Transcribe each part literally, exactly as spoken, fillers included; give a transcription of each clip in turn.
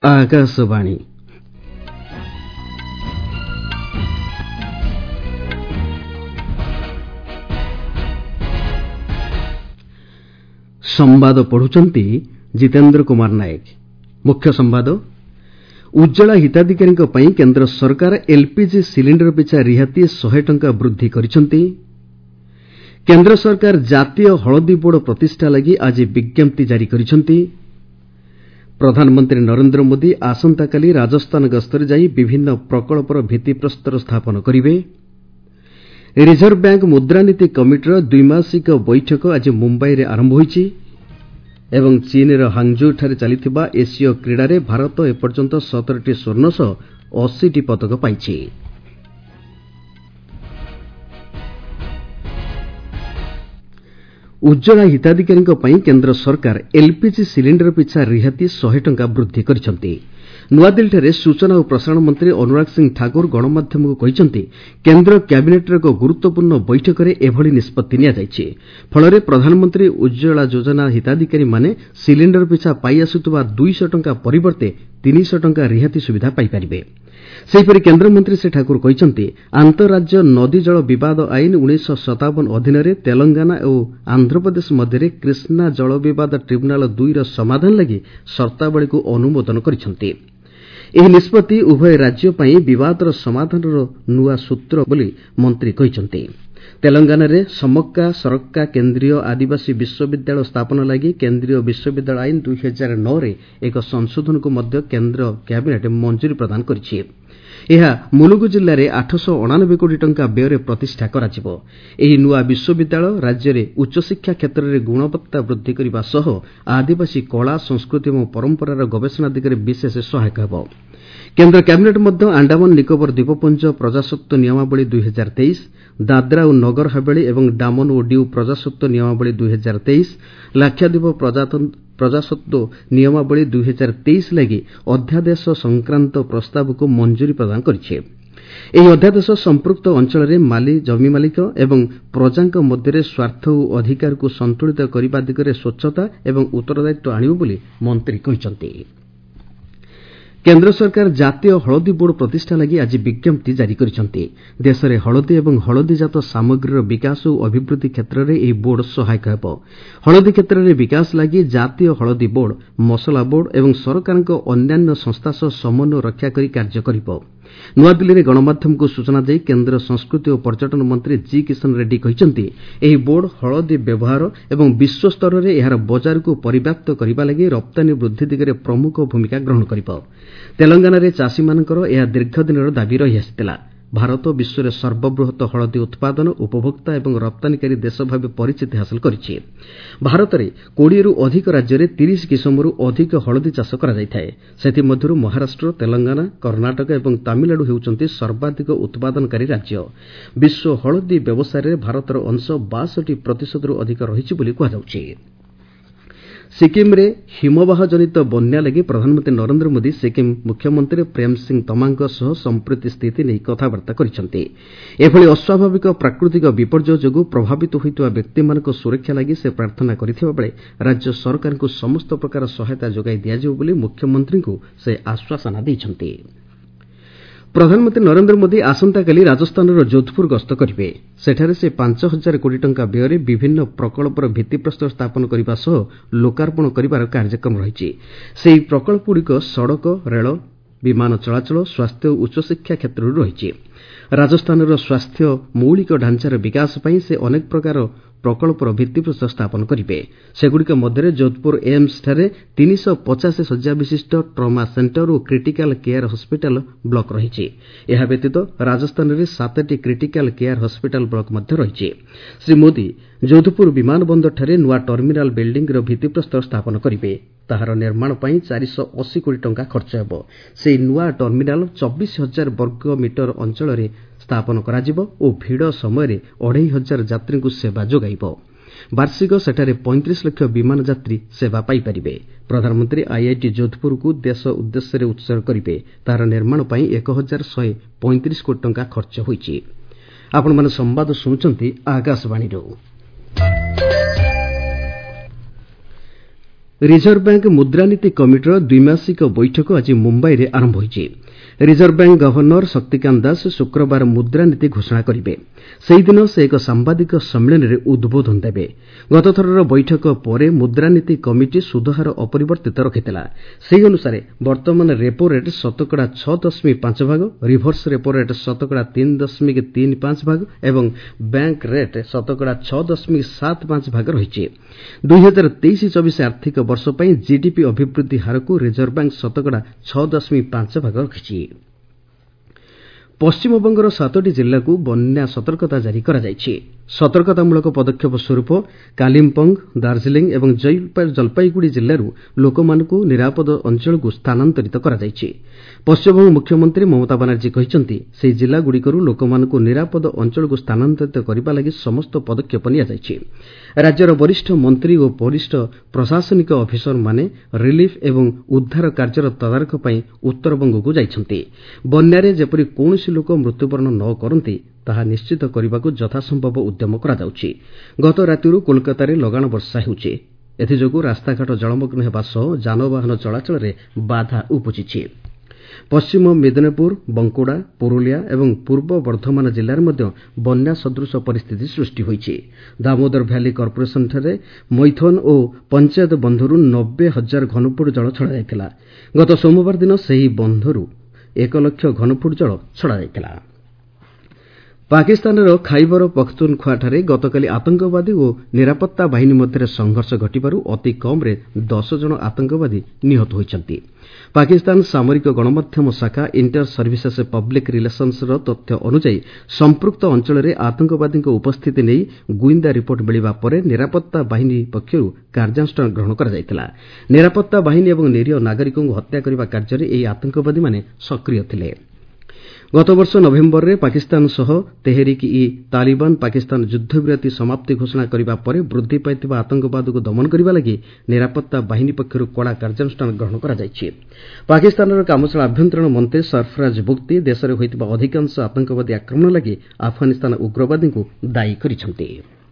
आकाशवाणी संवाद पढ़ुचंती जितेंद्र कुमार नायक। मुख्य संवाद उज्ज्वला हिताधिकारी पई केंद्र सरकार एलपीजी सिलिंडर पिछा रिहाती सौ टंका वृद्धि करिसंती। केंद्र सरकार जातीय हलदी बोर्ड प्रतिष्ठा लगी आज विज्ञप्ति जारी करिसंती। प्रधानमंत्री नरेंद्र मोदी आसंताकाली राजस्थान गस्तरे जाई विभिन्न प्रकल्पर भित्तिप्रस्तर स्थापन करिवे। रिजर्व बैंक मुद्रानीति कमिटीर द्विमासिक बैठक आज मुंबई रे आरंभ होईछि एवं चीनर हांगझो ठारे चलिथिबा एसीय क्रीडारे भारत एपर्यंत सतरटी स्वर्ण सह अस्सी पदक पाइछि। उज्ज्वला हिताधिकारी पई केंद्र सरकार एलपीजी सिलिंडर पिछा रिहाती सौ टंका वृद्धि करिसंती। नुआदिल्लीଠାରେ सूचना और प्रसारण मंत्री अनुराग सिंह ठाकुर गणमाध्यम को कहिसंती केंद्र कैबिनेटर एक गुरुत्वपूर्ण बैठक रे एभली निष्पत्ति निया जायछि। फଳରେ प्रधानमंत्री उज्ज्वला योजना हिताधिकारी माने सिलिंडर पिछा पाई आसुतबा दो सौ टंका परिवर्ते तीन सौ टंका रिहाती सुविधा पाई परिबे। सेहिपरि केन्द्रमंत्री श्री ठाकुर कहिसंती आंतरराज्य नदी जल विवाद आईन उन्नीस सौ सत्तावन अधीन तेलंगाना और आंध्रप्रदेश मध्य कृष्णा जल विवाद ट्रिब्यूनाल दुई र समाधान लगी सर्तावली को अनुमोदन करिसंती। ଏହି ନିଷ୍ପତ୍ତି ଉଭୟ ରାଜ୍ୟ ପାଇଁ ବିବାଦର ସମାଧାନର ନୂଆ ସୂତ୍ର ବୋଲି ମନ୍ତ୍ରୀ କହିଛନ୍ତି। ତେଲଙ୍ଗାନାରେ ସମକ୍କା ସରକ୍କା କେନ୍ଦ୍ରୀୟ ଆଦିବାସୀ ବିଶ୍ୱବିଦ୍ୟାଳୟ ସ୍ଥାପନ ଲାଗି କେନ୍ଦ୍ରୀୟ ବିଶ୍ୱବିଦ୍ୟାଳୟ ଆଇନ ଦୁଇ ହଜାର ନଅ ରେ ଏକ ସଂଶୋଧନକୁ ମଧ୍ୟ କେନ୍ଦ୍ର କ୍ୟାବିନେଟ୍ ମଞ୍ଜୁରୀ ପ୍ରଦାନ କରିଛି। ଏହା ମୁଲୁଗୁ ଜିଲ୍ଲାରେ ଆଠଶହ ଅଣାନବେ କୋଟି ଟଙ୍କା ବ୍ୟୟରେ ପ୍ରତିଷ୍ଠା କରାଯିବ। ଏହି ନୂଆ ବିଶ୍ୱବିଦ୍ୟାଳୟ ରାଜ୍ୟରେ ଉଚ୍ଚଶିକ୍ଷା କ୍ଷେତ୍ରରେ ଗୁଣବତ୍ତା ବୃଦ୍ଧି କରିବା ସହ ଆଦିବାସୀ କଳା ସଂସ୍କୃତି ଏବଂ ପରମ୍ପରାର ଗବେଷଣା ଦିଗରେ ବିଶେଷ ସହାୟକ ହେବ। କେନ୍ଦ୍ର କ୍ୟାବିନେଟ୍ ମଧ୍ୟ ଆଣ୍ଡାମାନ ନିକୋବର ଦ୍ୱୀପପୁଞ୍ଜ ପ୍ରଜାସତ୍ତ୍ୱ ନିୟମାବଳୀ ଦୁଇ ହଜାର ତେଇଶ, ଦାଦ୍ରା ଓ ନଗର ହାବେଳି ଏବଂ ଡାମନ ଓ ଡିଉ ପ୍ରଜାସତ୍ତ୍ୱ ନିୟମାବଳୀ ଦୁଇ ହଜାର ତେଇଶ, ଲାକ୍ଷାଦ୍ୱୀପ ପ୍ରଜାସତ୍ତ୍ୱ ନିୟମାବଳୀ ଦୁଇ ହଜାର ତେଇଶ ଲାଗି ଅଧ୍ୟାଦେଶ ସଂକ୍ରାନ୍ତ ପ୍ରସ୍ତାବକୁ ମଞ୍ଜୁରୀ ପ୍ରଦାନ କରିଛି। ଏହି ଅଧ୍ୟାଦେଶ ସମ୍ପୃକ୍ତ ଅଞ୍ଚଳରେ ମାଲି ଜମି ମାଲିକ ଏବଂ ପ୍ରଜାଙ୍କ ମଧ୍ୟରେ ସ୍ୱାର୍ଥ ଓ ଅଧିକାରକୁ ସନ୍ତୁଳିତ କରିବା ଦିଗରେ ସ୍ୱଚ୍ଛତା ଏବଂ ଉତ୍ତରଦାୟିତ୍ୱ ଆଣିବ ବୋଲି ମନ୍ତ୍ରୀ କହିଛନ୍ତି। କେନ୍ଦ୍ର ସରକାର ଜାତୀୟ ହଳଦୀ ବୋର୍ଡ ପ୍ରତିଷ୍ଠା ଲାଗି ଆଜି ବିଜ୍ଞପ୍ତି ଜାରି କରିଛନ୍ତି। ଦେଶରେ ହଳଦୀ ଏବଂ ହଳଦୀଜାତ ସାମଗ୍ରୀର ବିକାଶ ଓ ଅଭିବୃଦ୍ଧି କ୍ଷେତ୍ରରେ ଏହି ବୋର୍ଡ ସହାୟକ ହେବ। ହଳଦୀ କ୍ଷେତ୍ରରେ ବିକାଶ ଲାଗି ଜାତୀୟ ହଳଦୀ ବୋର୍ଡ ମସଲା ବୋର୍ଡ ଏବଂ ସରକାରଙ୍କ ଅନ୍ୟାନ୍ୟ ସଂସ୍ଥା ସହ ସମନ୍ୱୟ ରକ୍ଷା କରି କାର୍ଯ୍ୟ କରିବ। ନୂଆଦିଲ୍ଲୀରେ ଗଣମାଧ୍ୟମକୁ ସୂଚନା ଦେଇ କେନ୍ଦ୍ର ସଂସ୍କୃତି ଓ ପର୍ଯ୍ୟଟନ ମନ୍ତ୍ରୀ ଜି କିଶନ ରେଡ୍ଡୀ କହିଛନ୍ତି ଏହି ବୋର୍ଡ ହଳଦୀ ବ୍ୟବହାର ଏବଂ ବିଶ୍ୱସ୍ତରରେ ଏହାର ବଜାରକୁ ପରିବ୍ୟାପ୍ତ କରିବା ଲାଗି ରପ୍ତାନୀ ବୃଦ୍ଧି ଦିଗରେ ପ୍ରମୁଖ ଭୂମିକା ଗ୍ରହଣ କରିବ। ତେଲଙ୍ଗାନାରେ ଚାଷୀମାନଙ୍କର ଏହା ଦୀର୍ଘଦିନର ଦାବି ରହିଆସିଥିଲା। ଭାରତ ବିଶ୍ୱରେ ସର୍ବବୃହତ ହଳଦୀ ଉତ୍ପାଦନ ଉପଭୋକ୍ତା ଏବଂ ରପ୍ତାନୀକାରୀ ଦେଶ ଭାବେ ପରିଚିତି ହାସଲ କରିଛି। ଭାରତରେ କୋଡ଼ିଏରୁ ଅଧିକ ରାଜ୍ୟରେ ତିରିଶ କିସମରୁ ଅଧିକ ହଳଦୀ ଚାଷ କରାଯାଇଥାଏ। ସେଥିମଧ୍ୟରୁ ମହାରାଷ୍ଟ୍ର, ତେଲଙ୍ଗାନା, କର୍ଣ୍ଣାଟକ ଏବଂ ତାମିଲନାଡୁ ହେଉଛନ୍ତି ସର୍ବାଧିକ ଉତ୍ପାଦନକାରୀ ରାଜ୍ୟ। ବିଶ୍ୱ ହଳଦୀ ବ୍ୟବସାୟରେ ଭାରତର ଅଂଶ ବାଷଠି ପ୍ରତିଶତରୁ ଅଧିକ ରହିଛି ବୋଲି କୁହାଯାଉଛି। ସିକିମ୍ରେ ହିମବାହ ଜନିତ ବନ୍ୟା ଲାଗି ପ୍ରଧାନମନ୍ତ୍ରୀ ନରେନ୍ଦ୍ର ମୋଦି ସିକିମ୍ ମୁଖ୍ୟମନ୍ତ୍ରୀ ପ୍ରେମ ସିଂ ତମାଙ୍କ ସହ ସମ୍ପ୍ରତି ସ୍ଥିତି ନେଇ କଥାବାର୍ତ୍ତା କରିଛନ୍ତି। ଏଭଳି ଅସ୍ୱାଭାବିକ ପ୍ରାକୃତିକ ବିପର୍ଯ୍ୟୟ ଯୋଗୁଁ ପ୍ରଭାବିତ ହୋଇଥିବା ବ୍ୟକ୍ତିମାନଙ୍କ ସୁରକ୍ଷା ଲାଗି ସେ ପ୍ରାର୍ଥନା କରିଥିବା ବେଳେ ରାଜ୍ୟ ସରକାରଙ୍କୁ ସମସ୍ତ ପ୍ରକାର ସହାୟତା ଯୋଗାଇ ଦିଆଯିବ ବୋଲି ମୁଖ୍ୟମନ୍ତ୍ରୀଙ୍କୁ ସେ ଆଶ୍ୱାସନା ଦେଇଛନ୍ତି। ପ୍ରଧାନମନ୍ତ୍ରୀ ନରେନ୍ଦ୍ର ମୋଦି ଆସନ୍ତାକାଲି ରାଜସ୍ଥାନର ଯୋଧପୁର ଗସ୍ତ କରିବେ। ସେଠାରେ ସେ ପାଞ୍ଚ ହଜାର କୋଟି ଟଙ୍କା ବ୍ୟୟରେ ବିଭିନ୍ନ ପ୍ରକଳ୍ପର ଭିତ୍ତିପ୍ରସ୍ତର ସ୍ଥାପନ କରିବା ସହ ଲୋକାର୍ପଣ କରିବାର କାର୍ଯ୍ୟକ୍ରମ ରହିଛି। ସେହି ପ୍ରକଳ୍ପଗୁଡ଼ିକ ସଡ଼କ, ରେଳ, ବିମାନ ଚଳାଚଳ, ସ୍ୱାସ୍ଥ୍ୟ ଓ ଉଚ୍ଚଶିକ୍ଷା କ୍ଷେତ୍ରରୁ ରହିଛି। ରାଜସ୍ଥାନର ସ୍ୱାସ୍ଥ୍ୟ ମୌଳିକ ଢାଞ୍ଚାର ବିକାଶ ପାଇଁ ସେ ଅନେକ ପ୍ରକାର ପ୍ରକଳ୍ପର ଭିତ୍ତିପ୍ରସ୍ତର ସ୍ଥାପନ କରିବେ। ସେଗୁଡ଼ିକ ମଧ୍ୟରେ ଯୋଧପୁର ଏମ୍ସଠାରେ ତିନିଶହ ପଚାଶ ଶଯ୍ୟା ବିଶିଷ୍ଟ ଟ୍ରମା ସେଣ୍ଟର ଓ କ୍ରିଟିକାଲ କେୟାର ହସ୍ପିଟାଲ ବ୍ଲକ ରହିଛି। ଏହା ବ୍ୟତୀତ ରାଜସ୍ଥାନରେ ସାତଟି କ୍ରିଟିକାଲ କେୟାର ହସ୍ପିଟାଲ ବ୍ଲକ ମଧ୍ୟ ରହିଛି। ଶ୍ରୀ ମୋଦି ଯୋଧପୁର ବିମାନ ବନ୍ଦରଠାରେ ନୂଆ ଟର୍ମିନାଲ ବିଲ୍ଡିଂର ଭିତ୍ତିପ୍ରସ୍ତର ସ୍ଥାପନ କରିବେ। ତାହାର ନିର୍ମାଣ ପାଇଁ ଚାରିଶହ ଅଶୀ କୋଟି ଟଙ୍କା ଖର୍ଚ୍ଚ ହେବ। ସେହି ନୂଆ ଟର୍ମିନାଲ ଚବିଶ ହଜାର ବର୍ଗ ମିଟର ଅଞ୍ଚଳରେ ସ୍ଥାପନ କରାଯିବ ଓ ଭିଡ଼ ସମୟରେ ଅଢ଼େଇ ହଜାର ଯାତ୍ରୀଙ୍କୁ ସେବା ଯୋଗାଇବ। ବାର୍ଷିକ ସେଠାରେ ପଇଁତିରିଶ ଲକ୍ଷ ବିମାନ ଯାତ୍ରୀ ସେବା ପାଇପାରିବେ। ପ୍ରଧାନମନ୍ତ୍ରୀ ଆଇଆଇଟି ଯୋଧପୁରକୁ ଦେଶ ଉଦ୍ଦେଶ୍ୟରେ ଉତ୍ସର୍ଗ କରିବେ। ତାହାର ନିର୍ମାଣ ପାଇଁ ଏକ ହଜାର ଶହେ ପଇଁତିରିଶ କୋଟି ଟଙ୍କା ଖର୍ଚ୍ଚ ହୋଇଛି। ଆପଣମାନେ ସମ୍ବାଦ ଶୁଣୁଛନ୍ତି ଆକାଶବାଣୀରୁ। ରିଜର୍ଭ ବ୍ୟାଙ୍କ ମୁଦ୍ରାନୀତି କମିଟିର ଦ୍ୱିମାସିକ ବୈଠକ ଆଜି ମୁମ୍ବାଇରେ ଆରମ୍ଭ ହୋଇଛି। Reserve bank governor Shaktikanta Das ଶୁକ୍ରବାର ମୁଦ୍ରାନୀତି ଘୋଷଣା କରିବେ। ସେହିଦିନ ସେ ଏକ ସାମ୍ବାଦିକ ସମ୍ମିଳନୀରେ ଉଦ୍ବୋଧନ ଦେବେ। ଗତଥରର ବୈଠକ ପରେ ମୁଦ୍ରାନୀତି କମିଟି ସୁଧହାର ଅପରିବର୍ତ୍ତିତ ରଖିଥିଲା। ସେହି ଅନୁସାରେ ବର୍ତ୍ତମାନ ରେପୋ ରେଟ୍ ଶତକଡ଼ା ଛଅ ଦଶମିକ ପାଞ୍ଚ ଭାଗ, ରିଭର୍ସ ରେପୋ ରେଟ୍ ଶତକଡ଼ା ତିନି ଦଶମିକ ତିନି ପାଞ୍ଚ ଭାଗ ଏବଂ ବ୍ୟାଙ୍କ ରେଟ୍ ଶତକଡ଼ା ଛଅ ଦଶମିକ ସାତ ପାଞ୍ଚ ଭାଗ ରହିଛି। ଦୁଇ ହଜାର ତେଇଶ ଚବିଶ ଆର୍ଥିକ ବର୍ଷ ପାଇଁ ଜିଡିପି ଅଭିବୃଦ୍ଧି ହାରକୁ ରିଜର୍ଭ ବ୍ୟାଙ୍କ ଶତକଡ଼ା ଛଅ ଦଶମିକ ପାଞ୍ଚ ଭାଗ ରଖିଛି। ପଶ୍ଚିମବଙ୍ଗର ସାତଟି ଜିଲ୍ଲାକୁ ବନ୍ୟା ସତର୍କତା ଜାରି କରାଯାଇଛି। ସତର୍କତାମୂଳକ ପଦକ୍ଷେପ ସ୍ୱରୂପ କାଲିମ୍ପଙ୍ଗ୍, ଦାର୍ଜିଲିଂ ଏବଂ ଜଲପାଇଗୁଡ଼ି ଜିଲ୍ଲାରୁ ଲୋକମାନଙ୍କୁ ନିରାପଦ ଅଞ୍ଚଳକୁ ସ୍ଥାନାନ୍ତରିତ କରାଯାଇଛି। ପଶ୍ଚିମବଙ୍ଗ ମୁଖ୍ୟମନ୍ତ୍ରୀ ମମତା ବାନାର୍ଜୀ କହିଛନ୍ତି ସେହି ଜିଲ୍ଲାଗୁଡ଼ିକରୁ ଲୋକମାନଙ୍କୁ ନିରାପଦ ଅଞ୍ଚଳକୁ ସ୍ଥାନାନ୍ତରିତ କରିବା ଲାଗି ସମସ୍ତ ପଦକ୍ଷେପ ନିଆଯାଇଛି। ରାଜ୍ୟର ବରିଷ୍ଠ ମନ୍ତ୍ରୀ ଓ ବରିଷ୍ଠ ପ୍ରଶାସନିକ ଅଫିସରମାନେ ରିଲିଫ୍ ଏବଂ ଉଦ୍ଧାର କାର୍ଯ୍ୟର ତଦାରଖ ପାଇଁ ଉତ୍ତରବଙ୍ଗକୁ ଯାଇଛନ୍ତି। ବନ୍ୟାରେ ଯେପରି କୌଣସି ଲୋକ ମୃତ୍ୟୁବରଣ ନ କରନ୍ତି ତାହା ନିଶ୍ଚିତ କରିବାକୁ ଯଥାସମ୍ଭବ ଉଦ୍ୟମ କରାଯାଉଛି। ଗତ ରାତିରୁ କୋଲକାତାରେ ଲଗାଣ ବର୍ଷା ହେଉଛି। ଏଥିଯୋଗୁଁ ରାସ୍ତାଘାଟ ଜଳମଗ୍ନ ହେବା ସହ ଯାନବାହନ ଚଳାଚଳରେ ବାଧା ଉପୁଜିଛି। ପଶ୍ଚିମ ମେଦିନୀପୁର, ବଙ୍କୁଡ଼ା, ପୁରୁଲିଆ ଏବଂ ପୂର୍ବ ବର୍ଦ୍ଧମାନ ଜିଲ୍ଲାରେ ମଧ୍ୟ ବନ୍ୟା ସଦୃଶ ପରିସ୍ଥିତି ସୃଷ୍ଟି ହୋଇଛି। ଦାମୋଦର ଭ୍ୟାଲି କର୍ପୋରେସନଠାରେ ମୈଥନ ଓ ପଞ୍ଚାୟତ ବନ୍ଧରୁ ନବେ ହଜାର ଘନଫୁଟ ଜଳ ଛଡ଼ାଯାଇଥିଲା। ଗତ ସୋମବାର ଦିନ ସେହି ବନ୍ଧରୁ ଏକ ଲକ୍ଷ ଘନଫୁଟ ଜଳ ଛଡ଼ାଯାଇଥିଲା। ପାକିସ୍ତାନର ଖାଇବର ପଖ୍ତୁନଖ୍ୱାଠାରେ ଗତକାଲି ଆତଙ୍କବାଦୀ ଓ ନିରାପତ୍ତା ବାହିନୀ ମଧ୍ୟରେ ସଂଘର୍ଷ ଘଟିବାରୁ ଅତି କମ୍ରେ ଦଶ ଜଣ ଆତଙ୍କବାଦୀ ନିହତ ହୋଇଛନ୍ତି। ପାକିସ୍ତାନ ସାମରିକ ଗଣମାଧ୍ୟମ ଶାଖା ଇଣ୍ଟର ସର୍ଭିସେସ୍ ପବ୍ଲିକ୍ ରିଲେସନ୍ସର ତଥ୍ୟ ଅନୁଯାୟୀ ସମ୍ପୃକ୍ତ ଅଞ୍ଚଳରେ ଆତଙ୍କବାଦୀଙ୍କ ଉପସ୍ଥିତି ନେଇ ଗୁଇନ୍ଦା ରିପୋର୍ଟ ମିଳିବା ପରେ ନିରାପତ୍ତା ବାହିନୀ ପକ୍ଷରୁ କାର୍ଯ୍ୟାନୁଷ୍ଠାନ ଗ୍ରହଣ କରାଯାଇଥିଲା। ନିରାପତ୍ତା ବାହିନୀ ଏବଂ ନିରୀହ ନାଗରିକଙ୍କୁ ହତ୍ୟା କରିବା କାର୍ଯ୍ୟରେ ଏହି ଆତଙ୍କବାଦୀମାନେ ସକ୍ରିୟ ଥିଲେ। ଗତବର୍ଷ ନଭେମ୍ବରରେ ପାକିସ୍ତାନ ସହ ତେହେରିକ୍ ଇ ତାଲିବାନ ପାକିସ୍ତାନ ଯୁଦ୍ଧବିରତି ସମାପ୍ତି ଘୋଷଣା କରିବା ପରେ ବୃଦ୍ଧି ପାଇଥିବା ଆତଙ୍କବାଦକୁ ଦମନ କରିବା ଲାଗି ନିରାପତ୍ତା ବାହିନୀ ପକ୍ଷରୁ କଡ଼ା କାର୍ଯ୍ୟାନୁଷ୍ଠାନ ଗ୍ରହଣ କରାଯାଇଛି। ପାକିସ୍ତାନର କାମଚଳା ଆଭ୍ୟନ୍ତରୀଣ ମନ୍ତ୍ରୀ ସରଫରାଜ ବୁକ୍ତି ଦେଶରେ ହୋଇଥିବା ଅଧିକାଂଶ ଆତଙ୍କବାଦୀ ଆକ୍ରମଣ ଲାଗି ଆଫଗାନିସ୍ତାନ ଉଗ୍ରବାଦୀଙ୍କୁ ଦାୟୀ କରିଛନ୍ତି।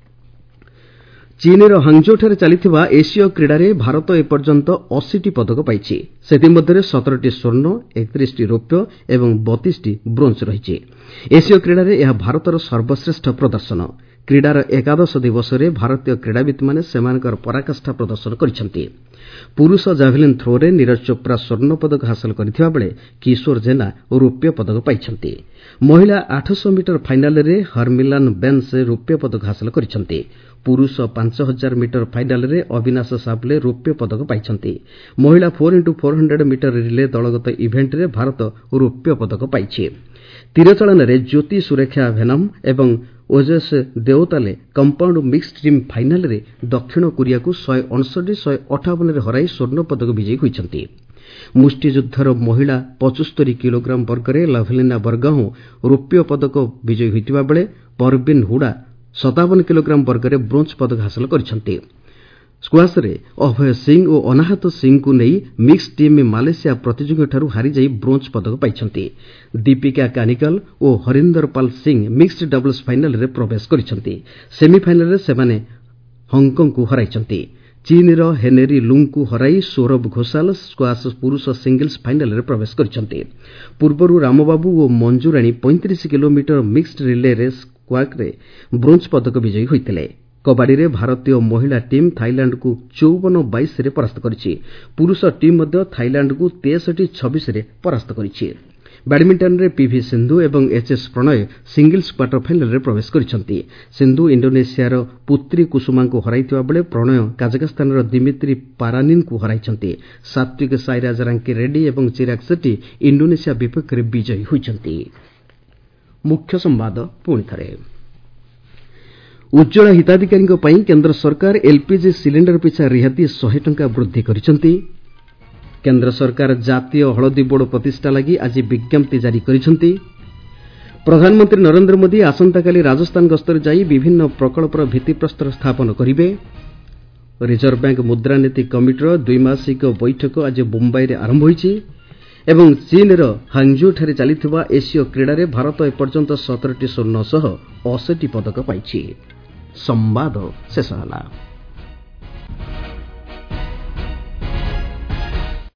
ଚୀନର ହାଙ୍ଗଝୋଠାରେ ଚାଲିଥିବା ଏସୀୟ କ୍ରୀଡ଼ାରେ ଭାରତ ଏପର୍ଯ୍ୟନ୍ତ ଅଶୀଟି ପଦକ ପାଇଛି। ସେଥିମଧ୍ୟରେ ସତରଟି ସ୍ୱର୍ଣ୍ଣ, ଏକତିରିଶଟି ରୌପ୍ୟ ଏବଂ ବତିଶଟି ବ୍ରୋଞ୍ଜ ରହିଛି। ଏସୀୟ କ୍ରୀଡ଼ାରେ ଏହା ଭାରତର ସର୍ବଶ୍ରେଷ୍ଠ ପ୍ରଦର୍ଶନ। କ୍ରୀଡ଼ାର ଏକାଦଶ ଦିବସରେ ଭାରତୀୟ କ୍ରୀଡ଼ାବିତ୍ମାନେ ସେମାନଙ୍କର ପରାକାଷ୍ଠା ପ୍ରଦର୍ଶନ କରିଛନ୍ତି। ପୁରୁଷ ଜାଭେଲିନ୍ ଥ୍ରୋରେ ନିରଜ ଚୋପ୍ରା ସ୍ୱର୍ଣ୍ଣ ପଦକ ହାସଲ କରିଥିବା ବେଳେ କିଶୋର ଜେନା ରୌପ୍ୟ ପଦକ ପାଇଛନ୍ତି। ମହିଳା ଆଠଶହ ମିଟର ଫାଇନାଲରେ ହରମିଲାନ୍ ବେନ୍ସ ରୌପ୍ୟ ପଦକ ହାସଲ କରିଛନ୍ତି। ପୁରୁଷ ପାଞ୍ଚ ହଜାର ମିଟର ଫାଇନାଲରେ ଅବିନାଶ ସାବ୍ଲେ ରୌପ୍ୟ ପଦକ ପାଇଛନ୍ତି। ମହିଳା four into four hundred metre relay ଦଳଗତ ଇଭେଣ୍ଟରେ ଭାରତ ରୌପ୍ୟ ପଦକ ପାଇଛି। ତୀରଚାଳନାରେ ଜ୍ୟୋତି ସୁରେଖା ଭେନମ୍ ଏବଂ Ojas Deotale compound mixed team ଫାଇନାଲରେ ଦକ୍ଷିଣ କୋରିଆକୁ ଶହେ ଅଣଷଠି ଶହେ ଅଠାବନରେ ହରାଇ ସ୍ୱର୍ଣ୍ଣ ପଦକ ବିଜୟୀ ହୋଇଛନ୍ତି। ମୁଷ୍ଟିଯୁଦ୍ଧର ମହିଳା ପଚସ୍ତରୀ କିଲୋଗ୍ରାମ ବର୍ଗରେ ଲଭଲିନା ବର୍ଗାହୋଁ ରୌପ୍ୟ ପଦକ ବିଜୟୀ ହୋଇଥିବା ବେଳେ ପରବିନ୍ ହୁଡା ସତାବନ କିଲୋଗ୍ରାମ ବର୍ଗରେ ବ୍ରୋଞ୍ଜ ପଦକ ହାସଲ କରିଛନ୍ତି। ସ୍କ୍ୱାସରେ ଅଭୟ ସିଂ ଓ ଅନାହତ ସିଂଙ୍କୁ ନେଇ ମିକ୍ସଡ୍ ଟିମ୍ ମାଲେସିଆ ପ୍ରତିଯୋଗୀଙ୍କଠାରୁ ହାରିଯାଇ ବ୍ରୋଞ୍ଜ ପଦକ ପାଇଛନ୍ତି। ଦୀପିକା କାନିକାଲ ଓ ହରିନ୍ଦର ପାଲ ସିଂ ମିକ୍ସଡ୍ ଡବଲ୍ସ ଫାଇନାଲରେ ପ୍ରବେଶ କରିଛନ୍ତି। ସେମିଫାଇନାଲରେ ସେମାନେ ହଂକଂକୁ ହରାଇଛନ୍ତି। ଚୀନର ହେନେରୀ ଲୁଙ୍ଗ୍ଙ୍କୁ ହରାଇ ସୌରଭ ଘୋଷାଲ ସ୍କ୍ୱାସ୍ ପୁରୁଷ ସିଙ୍ଗଲ୍ସ ଫାଇନାଲରେ ପ୍ରବେଶ କରିଛନ୍ତି। ପୂର୍ବରୁ ରାମବାବୁ ଓ ମଞ୍ଜୁରାଣୀ ପଇଁତିରିଶ କିଲୋମିଟର ମିକ୍ସଡ୍ ରିଲେରେ ସ୍କ୍ୱାସ୍ରେ ବ୍ରୋଞ୍ଜ ପଦକ ବିଜୟୀ ହୋଇଥିଲେ। କବାଡ଼ିରେ ଭାରତୀୟ ମହିଳା ଟିମ୍ ଥାଇଲାଣ୍ଡକୁ ଚଉବନ ବାଇଶରେ ପରାସ୍ତ କରିଛି। ପୁରୁଷ ଟିମ୍ ମଧ୍ୟ ଥାଇଲାଣ୍ଡକୁ ତେଷଠି ଛବିଶରେ ପରାସ୍ତ କରିଛି। ବ୍ୟାଡମିଣ୍ଟନରେ ପିଭି ସିନ୍ଧୁ ଏବଂ ଏଚ୍ଏସ୍ ପ୍ରଣୟ ସିଙ୍ଗଲ୍ସ କ୍ୱାର୍ଟର ଫାଇନାଲରେ ପ୍ରବେଶ କରିଛନ୍ତି। ସିନ୍ଧୁ ଇଣ୍ଡୋନେସିଆର ପୁତ୍ରୀ କୁସୁମାଙ୍କୁ ହରାଇଥିବା ବେଳେ ପ୍ରଣୟ କାଜାଖସ୍ତାନର ଦିମିତ୍ରି ପାରାନିନ୍ଙ୍କୁ ହରାଇଛନ୍ତି। ସାତ୍ୱିକ ସାଇରାଜ ରାଙ୍କି ରେଡ୍ଡି ଏବଂ ଚିରାଗ ସେଟ୍ଟି ଇଣ୍ଡୋନେସିଆ ବିପକ୍ଷରେ ବିଜୟୀ ହୋଇଛନ୍ତି। ମୁଖ୍ୟ ସମ୍ବାଦ ପୁଣିଥରେ ଉଜ୍ଜଳା ହିତାଧିକାରୀଙ୍କ ପାଇଁ କେନ୍ଦ୍ର ସରକାର ଏଲ୍ପିଜି ସିଲିଣ୍ଡର ପିଛା ରିହାତି ଶହେ ଟଙ୍କା ବୃଦ୍ଧି କରିଛନ୍ତି। କେନ୍ଦ୍ର ସରକାର ଜାତୀୟ ହଳଦୀ ବୋର୍ଡ ପ୍ରତିଷ୍ଠା ଲାଗି ଆଜି ବିଜ୍ଞପ୍ତି ଜାରି କରିଛନ୍ତି। ପ୍ରଧାନମନ୍ତ୍ରୀ ନରେନ୍ଦ୍ର ମୋଦି ଆସନ୍ତାକାଲି ରାଜସ୍ଥାନ ଗସ୍ତରେ ଯାଇ ବିଭିନ୍ନ ପ୍ରକଳ୍ପର ଭିତ୍ତିପ୍ରସ୍ତର ସ୍ଥାପନ କରିବେ। ରିଜର୍ଭ ବ୍ୟାଙ୍କ ମୁଦ୍ରାନୀତି କମିଟିର ଦ୍ୱିମାସିକ ବୈଠକ ଆଜି ମୁମ୍ବାଇରେ ଆରମ୍ଭ ହୋଇଛି ଏବଂ ଚୀନର ହାଙ୍ଗଝୋଠାରେ ଚାଲିଥିବା ଏସୀୟ କ୍ରୀଡ଼ାରେ ଭାରତ ଏପର୍ଯ୍ୟନ୍ତ ସତରଟି ସ୍ୱର୍ଣ୍ଣ ସହ ଅଶୀଟି ପଦକ ପାଇଛି। ସମ୍ବାଦ ଶେଷ ହେଲା।